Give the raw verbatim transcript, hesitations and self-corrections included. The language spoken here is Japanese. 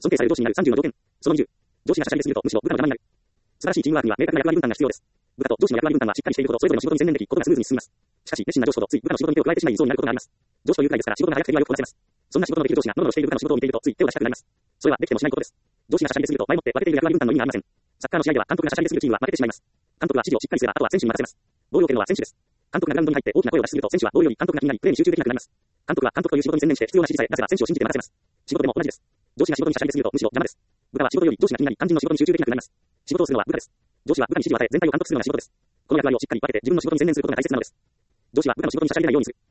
尊敬される上司になるさんじゅうの条件。そのにじゅう。上司がしゃしゃりですぎるとむしろ部下の邪魔になる。素晴らしいチームワークには明確な役割分担が必要です。部下と上司の役割分担がしっかりしているほど、それぞれの仕事に専念でき、ことがスムーズに進みます。しかし、熱心な上司ほど、つい部下の仕事に手を加えてしまいそうになることがあります。上司というくらいですから仕事が早く手際よくこなせます。そんな仕事のできる上司がノロノロしている部下の仕事を見ていると、つい手を出したくなります。それはできてもしないことです。上司がしゃしゃりですぎると、前もって分けている役割分担の意味がありません。サッカーの試合では監督がしゃしゃりですぎるチームは負けてしまいます。監督が指示をしっかりすれば、あとは選手に任せます。ボールを蹴るのは選手です。監督がグラウンドに入って大きな声を出しすぎると、選手はボールより監督が気になり、プレーに集中できなくなります。監督は監督という仕事に専念して必要な指示さえ出せば選手を信じて任せます。仕事でも同じです。上司が仕事にしゃしゃりですぎるとむしろ邪魔です。部下は仕事より上司が気になり、肝心の仕事に集中できなくなります。仕事をするのは部下です。上司は部下に指示を与え、全体を監督するような仕事です。この役割をしっかり分けて自分の仕事に専念することが大切なのです。上司は部下の仕事にしゃしゃりないようにする。